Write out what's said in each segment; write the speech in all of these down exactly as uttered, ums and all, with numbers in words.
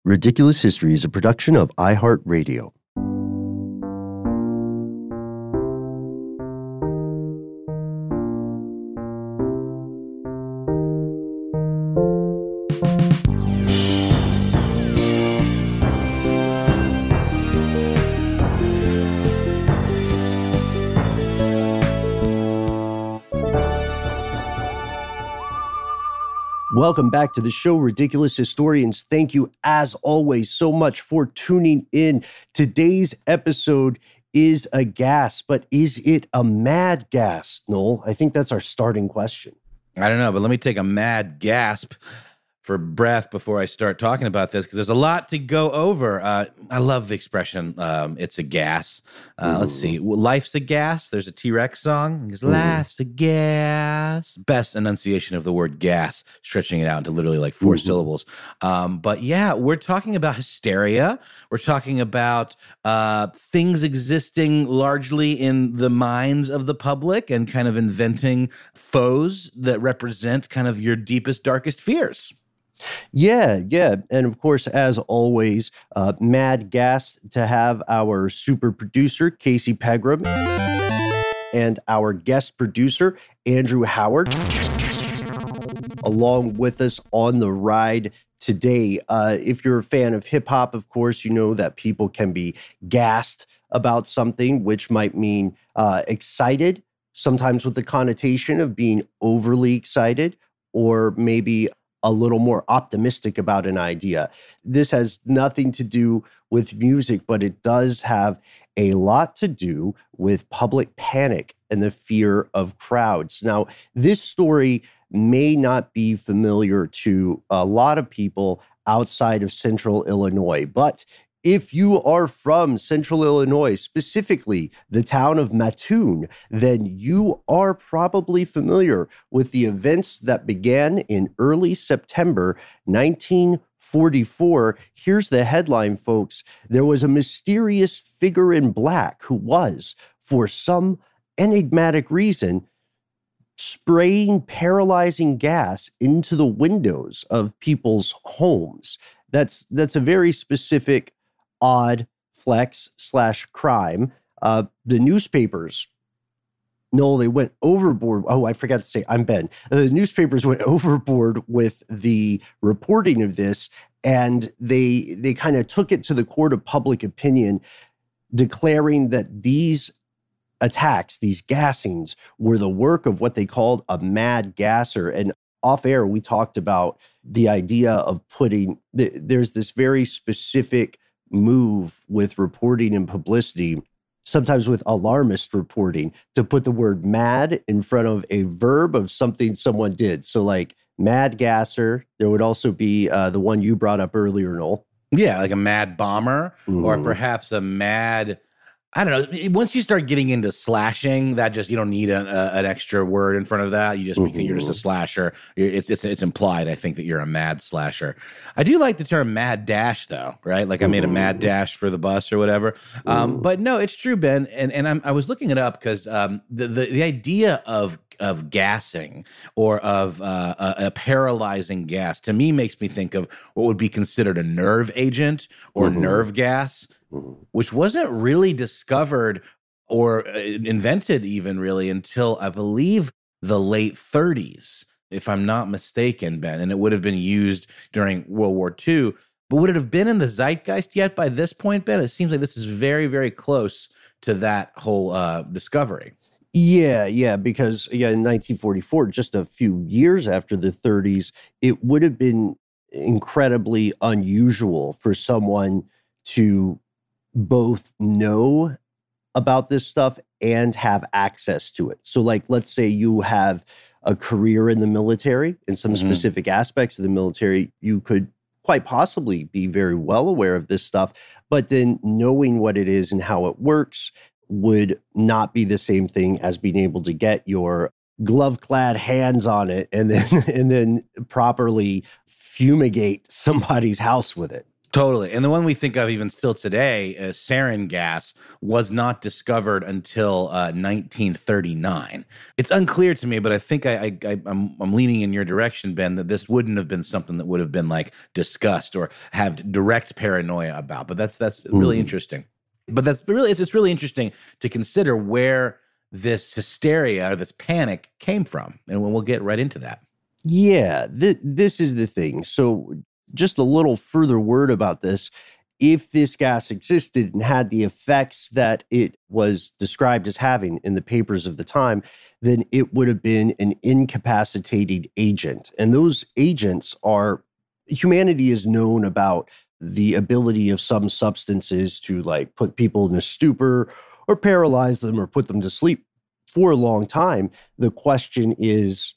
Ridiculous History is a production of iHeartRadio. Welcome back to the show, Ridiculous Historians. Thank you, as always, so much for tuning in. Today's episode is a gas, but is it a mad gas, Noel? I think that's our starting question. I don't know, but let me take a mad gasp for breath before I start talking about this, because there's a lot to go over. Uh, I love the expression, um, it's a gas. Uh, let's see. Life's a gas. There's a T-Rex song. It goes, life's a gas. Best enunciation of the word gas, stretching it out into literally like four mm-hmm. syllables. Um, but yeah, we're talking about hysteria. We're talking about uh, things existing largely in the minds of the public and kind of inventing foes that represent kind of your deepest, darkest fears. Yeah, yeah. And of course, as always, uh, mad gas to have our super producer, Casey Pegram, and our guest producer, Andrew Howard, along with us on the ride today. Uh, if you're a fan of hip hop, of course, you know that people can be gassed about something, which might mean uh, excited, sometimes with the connotation of being overly excited, or maybe a little more optimistic about an idea. This has nothing to do with music, but it does have a lot to do with public panic and the fear of crowds. Now, this story may not be familiar to a lot of people outside of Central Illinois, but if you are from Central Illinois, specifically the town of Mattoon, then you are probably familiar with the events that began in early September nineteen forty-four. Here's the headline, folks. There was a mysterious figure in black who was, for some enigmatic reason, spraying paralyzing gas into the windows of people's homes. That's, that's a very specific odd flex slash crime. Uh, the newspapers, no, they went overboard. Oh, I forgot to say, I'm Ben. The newspapers went overboard with the reporting of this, and they they kind of took it to the court of public opinion, declaring that these attacks, these gassings, were the work of what they called a mad gasser. And off air, we talked about the idea of putting, there's this very specific move with reporting and publicity, sometimes with alarmist reporting, to put the word mad in front of a verb of something someone did. So like mad gasser, there would also be uh, the one you brought up earlier, Noel. Yeah, like a mad bomber, mm. or perhaps a mad, I don't know. Once you start getting into slashing, that just, you don't need a, a, an extra word in front of that. You just, mm-hmm. because you're just a slasher. It's, it's it's implied, I think, that you're a mad slasher. I do like the term mad dash, though, right? Like I made a mad dash for the bus or whatever. Um, but no, it's true, Ben. And and I'm, I was looking it up because um, the, the the idea of of gassing or of uh, a, a paralyzing gas to me makes me think of what would be considered a nerve agent or mm-hmm. nerve gas, which wasn't really discovered or invented even really until I believe the late thirties, if I'm not mistaken, Ben. And it would have been used during World War Two. But would it have been in the zeitgeist yet by this point, Ben? It seems like this is very, very close to that whole uh, discovery. Yeah, yeah, because yeah, in nineteen forty-four, just a few years after the thirties, it would have been incredibly unusual for someone to both know about this stuff and have access to it. So like, let's say you have a career in the military, in some mm-hmm. specific aspects of the military, you could quite possibly be very well aware of this stuff, but then knowing what it is and how it works would not be the same thing as being able to get your glove-clad hands on it and then and then properly fumigate somebody's house with it. Totally. And the one we think of even still today, uh, sarin gas, was not discovered until uh, nineteen thirty-nine. It's unclear to me, but I think I, I, I, I'm, I'm leaning in your direction, Ben, that this wouldn't have been something that would have been like discussed or have direct paranoia about. But that's that's really Mhm. interesting. But that's really it's, it's really interesting to consider where this hysteria or this panic came from, and we'll get right into that. Yeah, th- this is the thing. So, just a little further word about this. If this gas existed and had the effects that it was described as having in the papers of the time, then it would have been an incapacitating agent. And those agents are, humanity is known about the ability of some substances to like put people in a stupor or paralyze them or put them to sleep for a long time. The question is,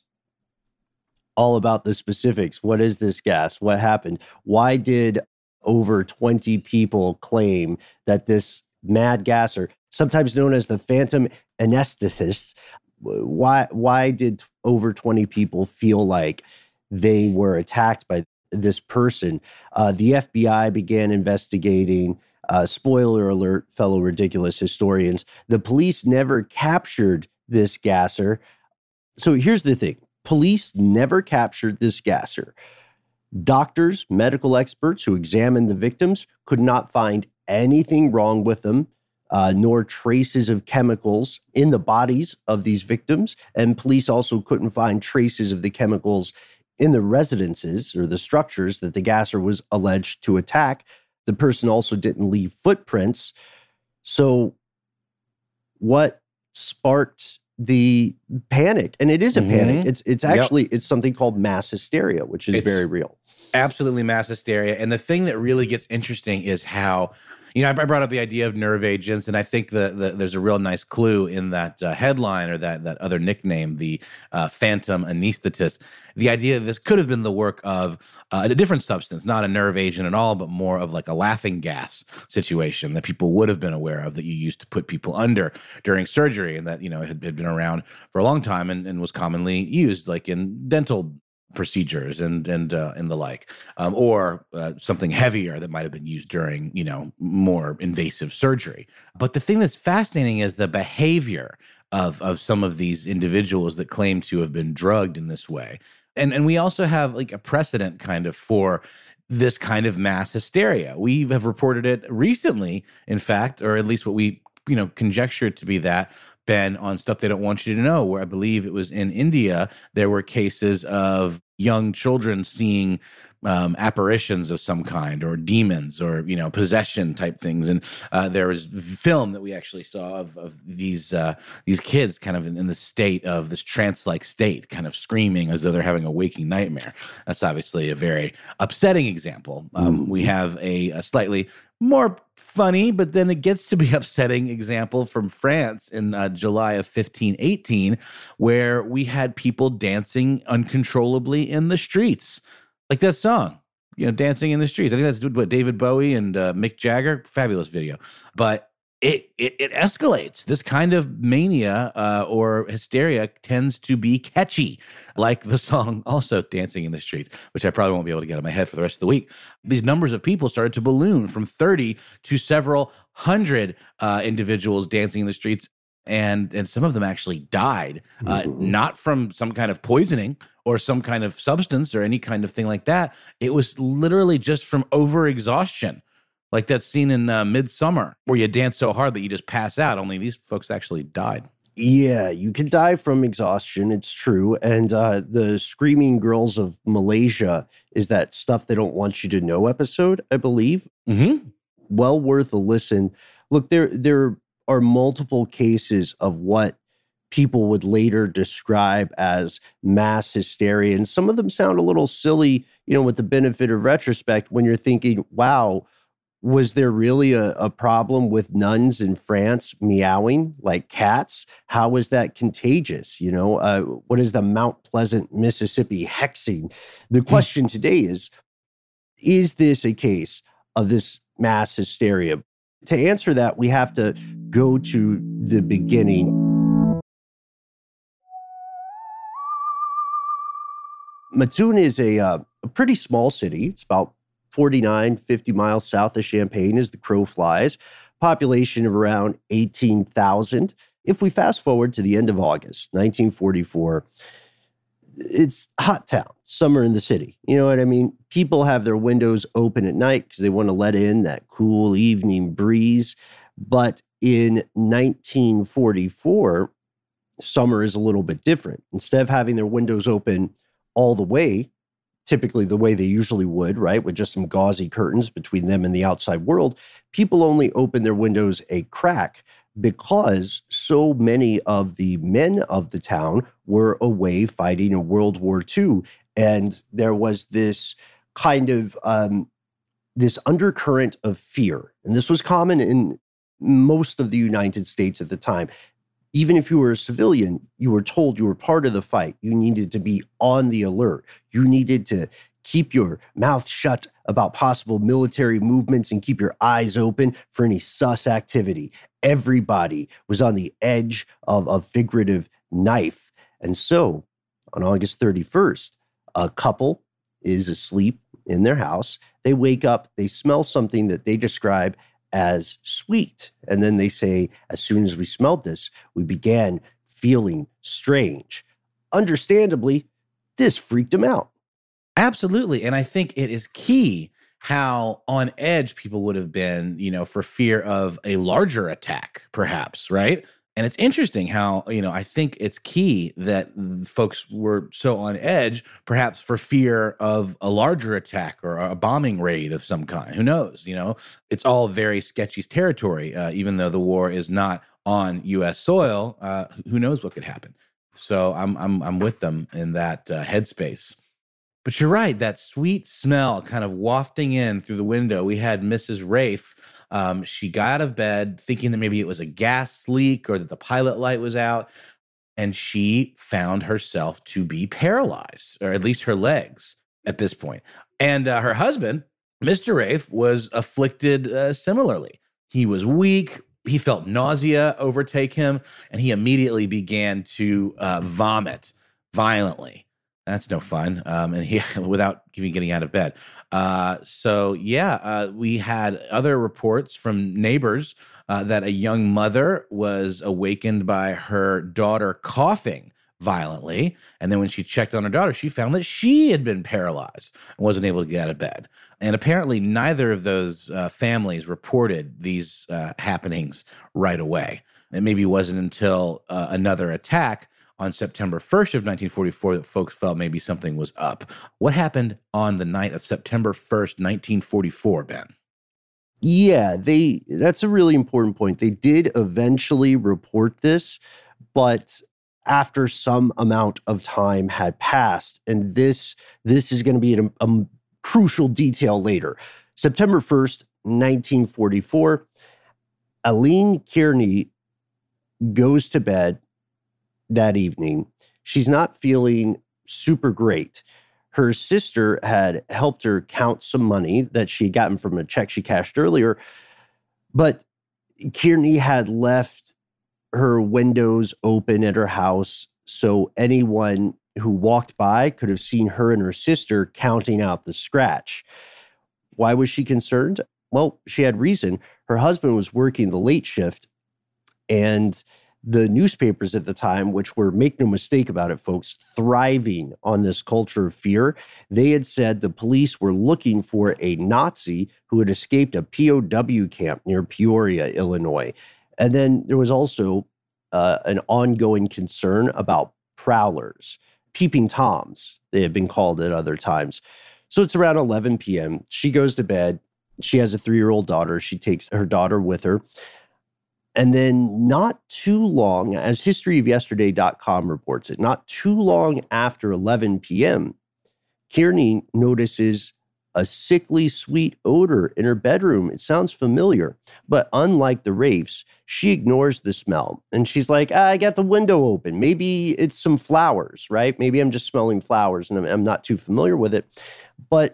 all about the specifics. What is this gas? What happened? Why did over twenty people claim that this mad gasser, sometimes known as the phantom anesthetist, why why did over twenty people feel like they were attacked by this person? Uh, the F B I began investigating. Uh, spoiler alert, fellow ridiculous historians. The police never captured this gasser. So here's the thing. Police never captured this gasser. Doctors, medical experts who examined the victims could not find anything wrong with them, uh, nor traces of chemicals in the bodies of these victims. And police also couldn't find traces of the chemicals in the residences or the structures that the gasser was alleged to attack. The person also didn't leave footprints. So what sparked the panic? And it is a mm-hmm. panic. It's it's actually, yep. it's something called mass hysteria, which is it's very real. Absolutely mass hysteria. And the thing that really gets interesting is how, you know, I brought up the idea of nerve agents, and I think that the, there's a real nice clue in that uh, headline or that that other nickname, the uh, phantom anesthetist. The idea that this could have been the work of uh, a different substance, not a nerve agent at all, but more of like a laughing gas situation that people would have been aware of, that you used to put people under during surgery, and that, you know, had, had been around for a long time and, and was commonly used like in dental procedures and and uh, and the like, um, or uh, something heavier that might have been used during, you know, more invasive surgery. But the thing that's fascinating is the behavior of of some of these individuals that claim to have been drugged in this way. And and we also have like a precedent kind of for this kind of mass hysteria. We have reported it recently, in fact, or at least what we, you know, conjecture to be that, Ben, on Stuff They Don't Want You to Know, where I believe it was in India, there were cases of young children seeing um, apparitions of some kind, or demons, or, you know, possession type things. And uh, there was film that we actually saw of, of these uh, these kids kind of in, in the state of this trance-like state, kind of screaming as though they're having a waking nightmare. That's obviously a very upsetting example. Um, we have a, a slightly more funny, but then it gets to be upsetting example from France in uh, July of fifteen eighteen, where we had people dancing uncontrollably in the streets. Like that song, you know, Dancing in the Streets. I think that's what David Bowie and uh, Mick Jagger, fabulous video. But it it, it escalates. This kind of mania uh, or hysteria tends to be catchy, like the song also Dancing in the Streets, which I probably won't be able to get out of my head for the rest of the week. These numbers of people started to balloon from thirty to several hundred uh, individuals dancing in the streets. And and some of them actually died, uh, not from some kind of poisoning or some kind of substance or any kind of thing like that. It was literally just from overexhaustion, like that scene in uh, Midsummer where you dance so hard that you just pass out. Only these folks actually died. Yeah, you can die from exhaustion. It's true. And uh, the Screaming Girls of Malaysia is that Stuff They Don't Want You to Know episode, I believe. Mm-hmm. Well worth a listen. Look, there there are multiple cases of what people would later describe as mass hysteria. And some of them sound a little silly, you know, with the benefit of retrospect, when you're thinking, wow, was there really a, a problem with nuns in France meowing like cats? How was that contagious? You know, uh, what is the Mount Pleasant, Mississippi hexing? The question today is, is this a case of this mass hysteria? To answer that, we have to go to the beginning. Matun is a, uh, a pretty small city. It's about forty-nine, fifty miles south of Champaign as the crow flies, population of around eighteen thousand. If we fast forward to the end of August, nineteen forty-four, it's hot town, summer in the city. You know what I mean? People have their windows open at night because they want to let in that cool evening breeze. But in nineteen forty-four, summer is a little bit different. Instead of having their windows open all the way, typically the way they usually would, right, with just some gauzy curtains between them and the outside world, people only open their windows a crack because so many of the men of the town were away fighting in World War Two. And there was this kind of um, this undercurrent of fear. And this was common in most of the United States at the time. Even if you were a civilian, you were told you were part of the fight. You needed to be on the alert. You needed to keep your mouth shut about possible military movements and keep your eyes open for any sus activity. Everybody was on the edge of a figurative knife. And so, on August thirty-first, a couple is asleep in their house. They wake up, they smell something that they describe as sweet. And then they say, as soon as we smelled this, we began feeling strange. Understandably, this freaked them out. Absolutely. And I think it is key how on edge people would have been, you know, for fear of a larger attack, perhaps, right? And it's interesting how, you know, I think it's key that folks were so on edge, perhaps for fear of a larger attack or a bombing raid of some kind. Who knows? You know, it's all very sketchy territory, uh, even though the war is not on U S soil. Uh, who knows what could happen? So I'm I'm I'm with them in that uh, headspace. But you're right, that sweet smell kind of wafting in through the window. We had Missus Rafe. Um, she got out of bed thinking that maybe it was a gas leak or that the pilot light was out. And she found herself to be paralyzed, or at least her legs at this point. And uh, her husband, Mister Rafe, was afflicted uh, similarly. He was weak. He felt nausea overtake him, and he immediately began to uh, vomit violently. That's no fun. Um, and he, without even getting out of bed. Uh, so yeah, uh, we had other reports from neighbors uh, that a young mother was awakened by her daughter coughing violently. And then when she checked on her daughter, she found that she had been paralyzed and wasn't able to get out of bed. And apparently neither of those uh, families reported these uh, happenings right away. It maybe wasn't until uh, another attack on September first of nineteen forty-four that folks felt maybe something was up. What happened on the night of September first, nineteen forty-four, Ben? Yeah, they that's a really important point. They did eventually report this, but after some amount of time had passed, and this this is going to be a, a crucial detail later. September first, nineteen forty-four, Aline Kearney goes to bed that evening. She's not feeling super great. Her sister had helped her count some money that she had gotten from a check she cashed earlier, but Kearney had left her windows open at her house so anyone who walked by could have seen her and her sister counting out the scratch. Why was she concerned? Well, she had reason. Her husband was working the late shift, and the newspapers at the time, which were, make no mistake about it, folks, thriving on this culture of fear, they had said the police were looking for a Nazi who had escaped a P O W camp near Peoria, Illinois. And then there was also uh, an ongoing concern about prowlers, peeping toms, they had been called at other times. So it's around eleven p.m. She goes to bed. She has a three-year-old daughter. She takes her daughter with her. And then not too long, as history of yesterday dot com reports it, not too long after eleven p.m., Kearney notices a sickly sweet odor in her bedroom. It sounds familiar, but unlike the Rafes, she ignores the smell. And she's like, ah, I got the window open. Maybe it's some flowers, right? Maybe I'm just smelling flowers and I'm, I'm not too familiar with it. But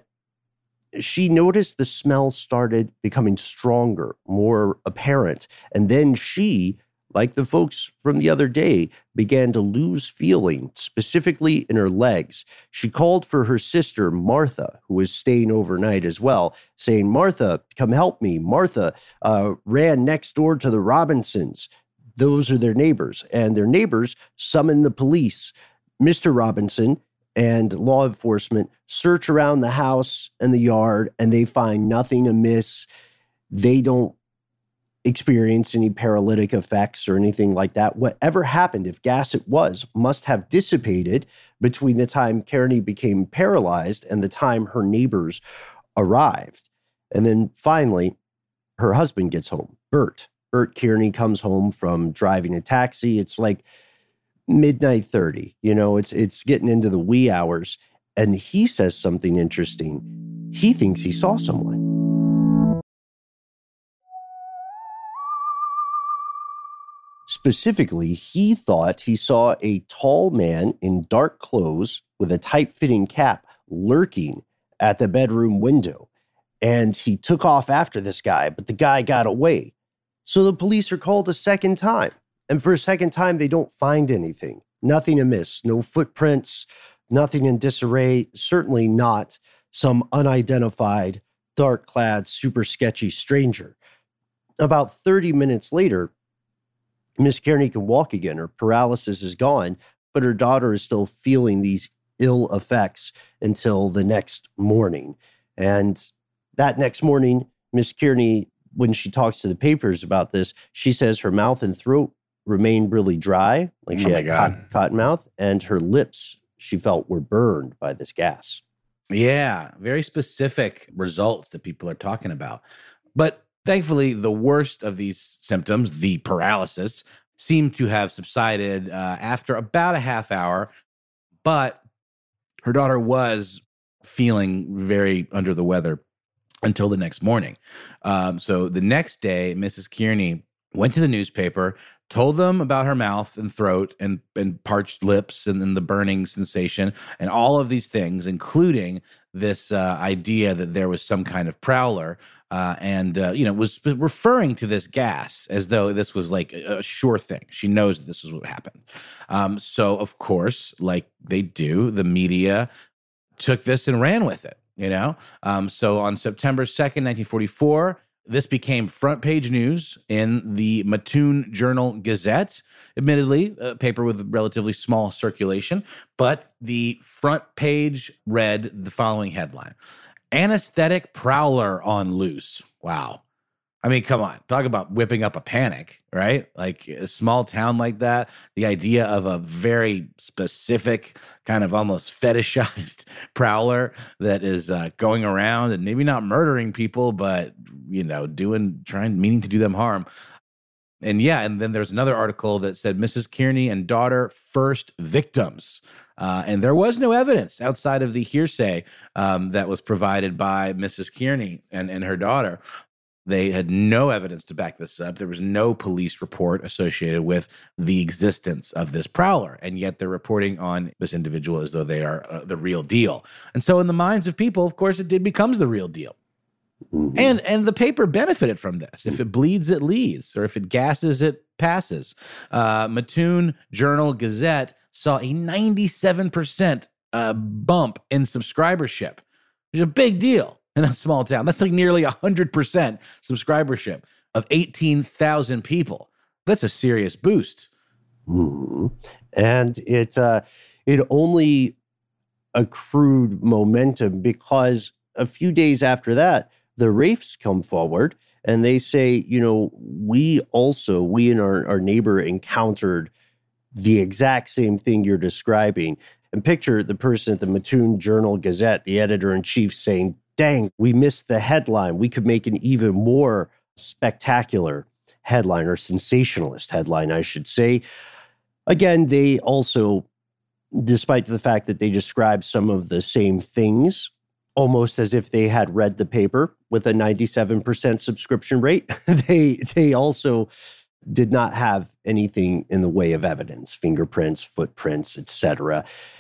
she noticed the smell started becoming stronger, more apparent. And then she, like the folks from the other day, began to lose feeling, specifically in her legs. She called for her sister, Martha, who was staying overnight as well, saying, "Martha, come help me." Martha uh, ran next door to the Robinsons. Those are their neighbors. And their neighbors summoned the police. Mister Robinson and law enforcement search around the house and the yard, and they find nothing amiss. They don't experience any paralytic effects or anything like that. Whatever happened, if gas it was, must have dissipated between the time Kearney became paralyzed and the time her neighbors arrived. And then finally, her husband gets home, Bert. Bert Kearney comes home from driving a taxi. It's like midnight thirty, you know, it's it's getting into the wee hours. And he says something interesting. He thinks he saw someone. Specifically, he thought he saw a tall man in dark clothes with a tight-fitting cap lurking at the bedroom window. And he took off after this guy, but the guy got away. So the police are called a second time. And for a second time, they don't find anything. Nothing amiss. No footprints, nothing in disarray. Certainly not some unidentified, dark-clad, super sketchy stranger. About thirty minutes later, Miss Kearney can walk again. Her paralysis is gone, but her daughter is still feeling these ill effects until the next morning. And that next morning, Miss Kearney, when she talks to the papers about this, she says her mouth and throat remained really dry, like she Oh my had God. cotton, cotton mouth, and her lips, she felt, were burned by this gas. Yeah, very specific results that people are talking about. But thankfully, the worst of these symptoms, the paralysis, seemed to have subsided uh, after about a half hour. But her daughter was feeling very under the weather until the next morning. Um, so the next day, Missus Kearney went to the newspaper, told them about her mouth and throat and, and parched lips and then the burning sensation and all of these things, including this uh, idea that there was some kind of prowler uh, and, uh, you know, was referring to this gas as though this was like a, a sure thing. She knows that this was what happened. Um, so, of course, like they do, the media took this and ran with it, you know? Um, so on September second, nineteen forty-four, this became front page news in the Mattoon Journal-Gazette, admittedly, a paper with relatively small circulation, but the front page read the following headline: Anesthetic Prowler on Loose. Wow. I mean, come on, talk about whipping up a panic, right? Like a small town like that, the idea of a very specific kind of almost fetishized prowler that is uh, going around and maybe not murdering people, but, you know, doing, trying, meaning to do them harm. And yeah, and then there's another article that said Missus Kearney and daughter first victims. Uh, and there was no evidence outside of the hearsay um, that was provided by Missus Kearney and, and her daughter. They had no evidence to back this up. There was no police report associated with the existence of this prowler. And yet they're reporting on this individual as though they are uh, the real deal. And so in the minds of people, of course, it did becomes the real deal. Mm-hmm. And and the paper benefited from this. If it bleeds, it leads. Or if it gasses, it passes. Uh, Mattoon Journal-Gazette saw a ninety-seven percent uh, bump in subscribership, which is a big deal. In that small town, that's like nearly one hundred percent subscribership of eighteen thousand people. That's a serious boost. Mm-hmm. And it uh, it only accrued momentum because a few days after that, the Raifs come forward and they say, you know, we also, we and our, our neighbor encountered the exact same thing you're describing. And picture the person at the Mattoon Journal-Gazette, the editor-in-chief, saying, dang, we missed the headline. We could make an even more spectacular headline, or sensationalist headline, I should say. Again, they also, despite the fact that they describe some of the same things, almost as if they had read the paper with a ninety-seven percent subscription rate, they they also did not have anything in the way of evidence, fingerprints, footprints, et cetera.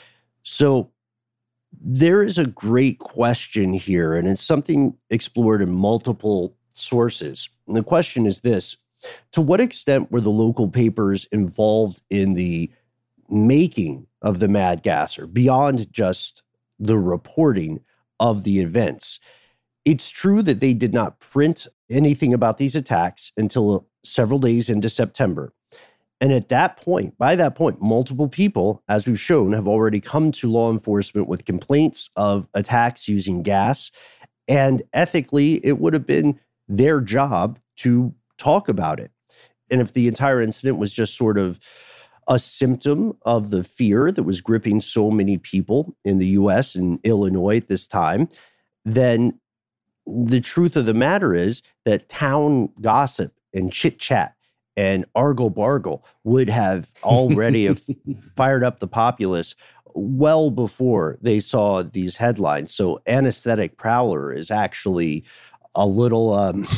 So there is a great question here, and it's something explored in multiple sources. And the question is this: To what extent were the local papers involved in the making of the Mad Gasser beyond just the reporting of the events? It's true that they did not print anything about these attacks until several days into September. And at that point, by that point, multiple people, as we've shown, have already come to law enforcement with complaints of attacks using gas. And ethically, it would have been their job to talk about it. And if the entire incident was just sort of a symptom of the fear that was gripping so many people in the U S and Illinois at this time, then the truth of the matter is that town gossip and chit-chat and argle-bargle would have already have fired up the populace well before they saw these headlines. So anesthetic prowler is actually a little, um,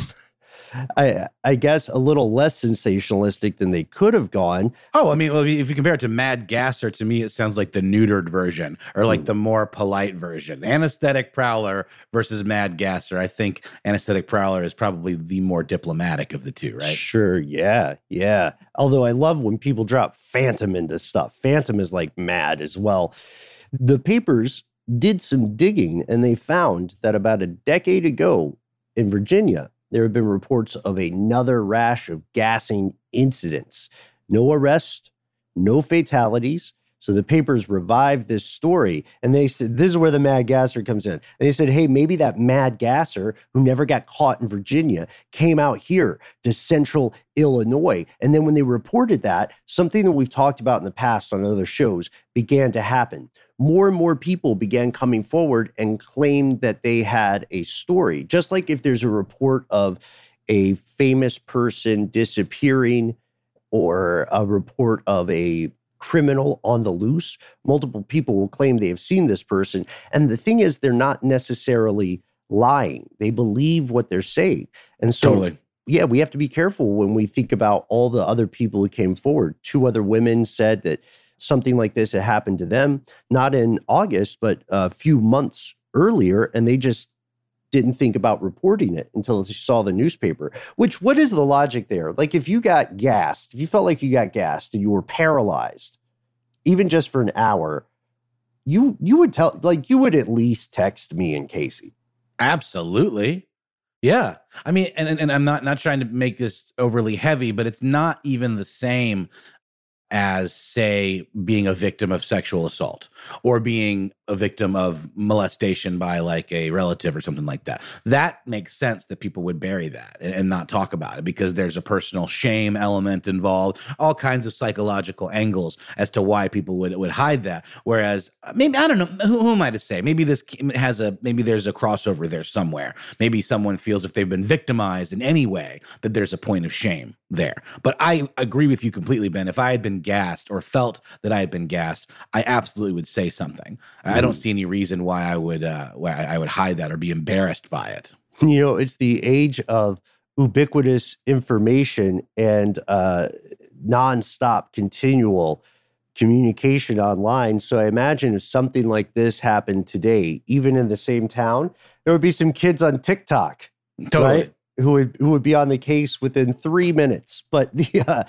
I, I guess, a little less sensationalistic than they could have gone. Oh, I mean, well, if you compare it to Mad Gasser, to me, it sounds like the neutered version or like mm. the more polite version. Anesthetic prowler versus Mad Gasser. I think anesthetic prowler is probably the more diplomatic of the two, right? Sure. Yeah. Yeah. Although I love when people drop phantom into stuff. Phantom is like mad as well. The papers did some digging and they found that about a decade ago in Virginia, there have been reports of another rash of gassing incidents. No arrests, no fatalities. So the papers revived this story, and they said, this is where the Mad Gasser comes in. And they said, hey, maybe that Mad Gasser who never got caught in Virginia came out here to central Illinois. And then when they reported that, something that we've talked about in the past on other shows began to happen. More and more people began coming forward and claimed that they had a story. Just like if there's a report of a famous person disappearing or a report of a criminal on the loose, multiple people will claim they have seen this person. And the thing is, they're not necessarily lying. They believe what they're saying. And so, totally. yeah, we have to be careful when we think about all the other people who came forward. Two other women said that something like this had happened to them, not in August, but a few months earlier, and they just didn't think about reporting it until they saw the newspaper. Which, what is the logic there? Like, if you got gassed, if you felt like you got gassed and you were paralyzed, even just for an hour, you you would tell, like, you would at least text me and Casey. Absolutely. Yeah. I mean, and, and I'm not, not trying to make this overly heavy, but it's not even the same as, say, being a victim of sexual assault or being a victim of molestation by like a relative or something like that. That makes sense that people would bury that and, and not talk about it because there's a personal shame element involved, all kinds of psychological angles as to why people would, would hide that. Whereas maybe, I don't know, who, who am I to say? Maybe this has a, maybe there's a crossover there somewhere. Maybe someone feels if they've been victimized in any way that there's a point of shame there. But I agree with you completely, Ben. If I had been gassed or felt that I had been gassed, I absolutely would say something. Mm. I don't see any reason why I would uh, why I would hide that or be embarrassed by it. You know, it's the age of ubiquitous information and uh, nonstop, continual communication online. So I imagine if something like this happened today, even in the same town, there would be some kids on TikTok, totally. Right? Who would who would be on the case within three minutes. But the uh,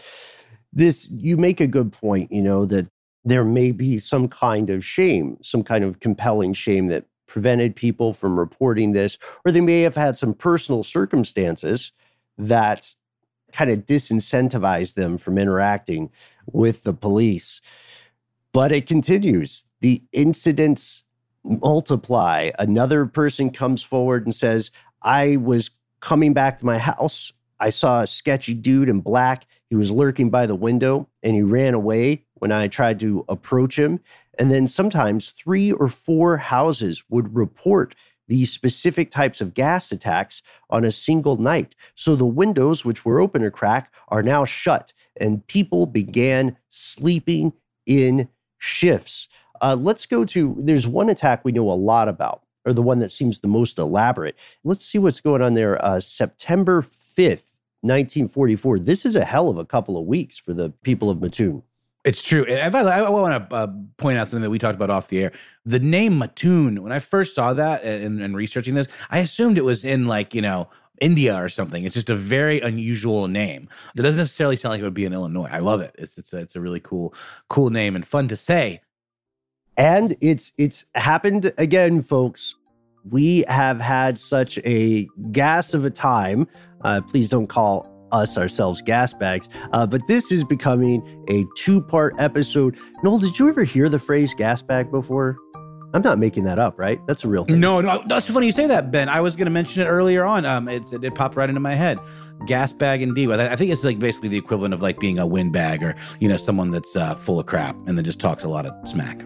this you make a good point. You know that there may be some kind of shame, some kind of compelling shame that prevented people from reporting this, or they may have had some personal circumstances that kind of disincentivized them from interacting with the police. But it continues. The incidents multiply. Another person comes forward and says, I was coming back to my house. I saw a sketchy dude in black. He was lurking by the window and he ran away when I tried to approach him. And then sometimes three or four houses would report these specific types of gas attacks on a single night. So the windows, which were open a crack, are now shut, and people began sleeping in shifts. Uh, let's go to, there's one attack we know a lot about, or the one that seems the most elaborate. Let's see what's going on there. Uh, September fifth, nineteen forty-four. This is a hell of a couple of weeks for the people of Mattoon. It's true. And by the way, I want to uh, point out something that we talked about off the air. The name Mattoon, when I first saw that and, and researching this, I assumed it was in like, you know, India or something. It's just a very unusual name. That doesn't necessarily sound like it would be in Illinois. I love it. It's it's a, it's a really cool cool name and fun to say. And it's it's happened again, folks. We have had such a gas of a time. Uh, please don't call us ourselves gas bags. Uh, but this is becoming a two-part episode. Noel, did you ever hear the phrase gas bag before? I'm not making that up, right? That's a real thing. No, no, that's funny you say that, Ben. I was going to mention it earlier on. Um, it's, it, it popped right into my head. Gas bag indeed. I think it's like basically the equivalent of like being a windbag or, you know, someone that's uh, full of crap and then just talks a lot of smack.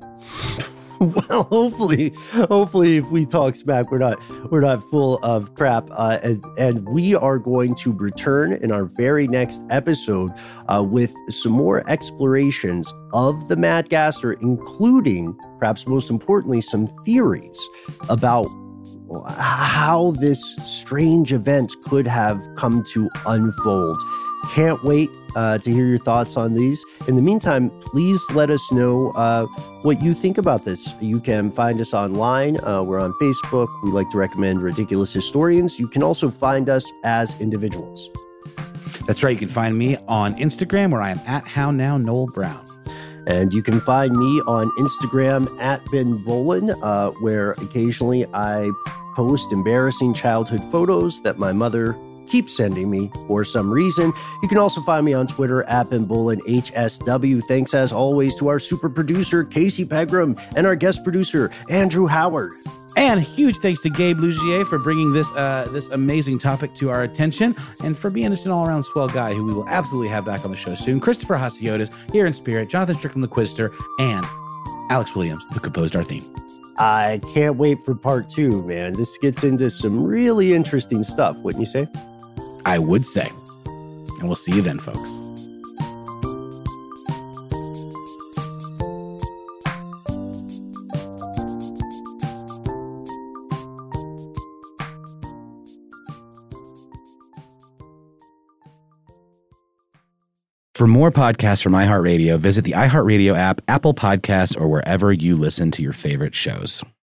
Well, hopefully, hopefully, if we talk smack, we're not we're not full of crap. Uh, and, and we are going to return in our very next episode uh, with some more explorations of the Mad Gasser, including, perhaps most importantly, some theories about how this strange event could have come to unfold. Can't wait uh, to hear your thoughts on these. In the meantime, please let us know uh, what you think about this. You can find us online. Uh, we're on Facebook. We like to recommend Ridiculous Historians. You can also find us as individuals. That's right. You can find me on Instagram, where I am at How Now Noel Brown. And you can find me on Instagram at Ben Bolin, uh, where occasionally I post embarrassing childhood photos that my mother keep sending me for some reason. You can also find me on Twitter at Ben Bolin H S W. Thanks as always to our super producer, Casey Pegram, and our guest producer, Andrew Howard. And huge thanks to Gabe Lugier for bringing this uh, this amazing topic to our attention and for being just an all-around swell guy who we will absolutely have back on the show soon. Christopher Hasiotis here in spirit, Jonathan Strickland the Quizster, and Alex Williams, who composed our theme. I can't wait for part two, man. This gets into some really interesting stuff, wouldn't you say? I would say. And we'll see you then, folks. For more podcasts from iHeartRadio, visit the iHeartRadio app, Apple Podcasts, or wherever you listen to your favorite shows.